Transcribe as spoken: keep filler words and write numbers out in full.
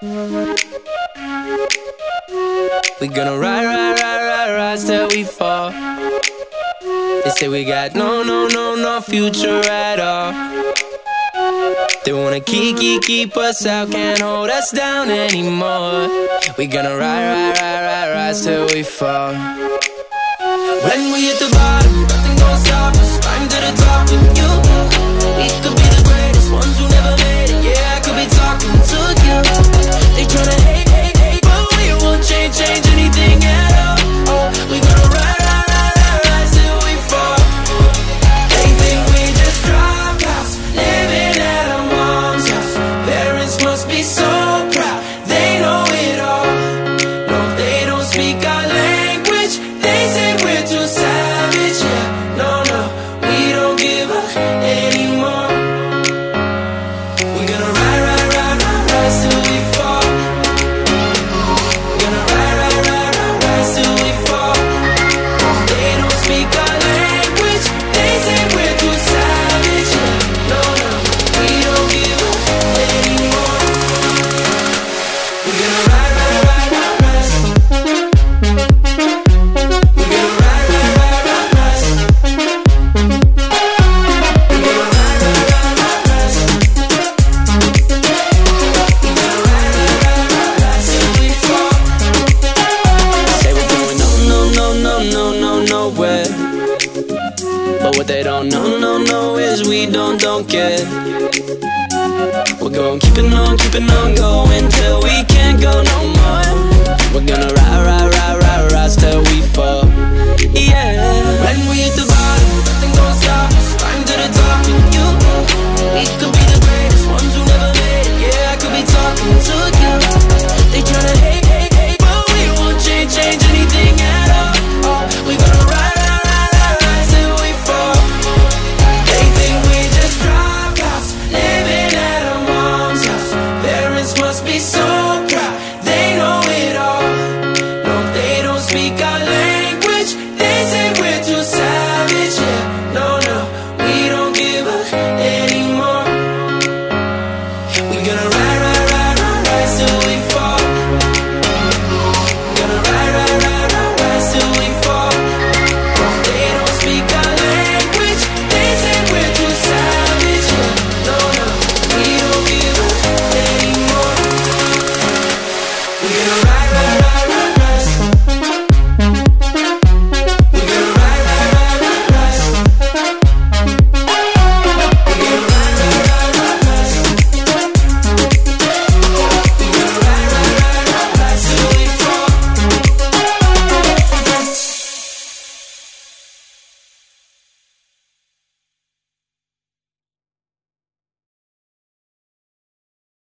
We gonna ride, ride, ride, ride, rise till we fall. They say we got no, no, no, no future at all. They wanna keep, keep, keep us out, can't hold us down anymore. We gonna ride, ride, ride, ride, rise till we fall. When we hit the bottom, nothing gon' stop us. Climb to the top with you. We could be the greatest ones who never made it. Yeah, I could be talking to you. They tryna hate, hate, hate, but we won't change, change anything at all. Oh, we gonna ride, ride, ride, ride, ride till we fall. They think we just dropped out, living at our mom's house. Parents must be so proud, they know it all. No, they don't speak our language. They say we're too savage. Yeah, no, no, we don't give up anymore. We're gonna ride, ride, ride, ride, rise till we fall. We're gonna ride, ride, ride, ride, rise till we fall. They don't speak our language. They say we're too savage. Yeah, no, no, we don't give up anymore. We're gonna ride, ride, ride, ride, rise. We're gonna ride, ride, ride, ride, rise. We're gonna ride, ride, ride, ride, rise. We're gonna ride, ride, ride, ride, rise till we fall. Say we're going no, no, no, no, no, no, nowhere. But what they don't know, no, no, is we don't, don't care. We're going keeping on, keeping on going till we can't go no more. We're gonna ride, ride, ride, ride, rise till we fall. Yeah. When we hit the bottom, nothing gon' stop us. Climb to the top with you. We could be the greatest ones who never made it. Yeah, I could be talking to you. They tryna hate, hate, hate, but we won't change, change anything at all. Oh, we gonna ride, ride, ride, ride, rise till we fall. They think we just dropped out, living at our mom's house. Parents must be so proud, they know it all. No, they don't speak our language. They say we're too savage. Yeah, no, no, we don't give up anymore. We gonna ride, ride,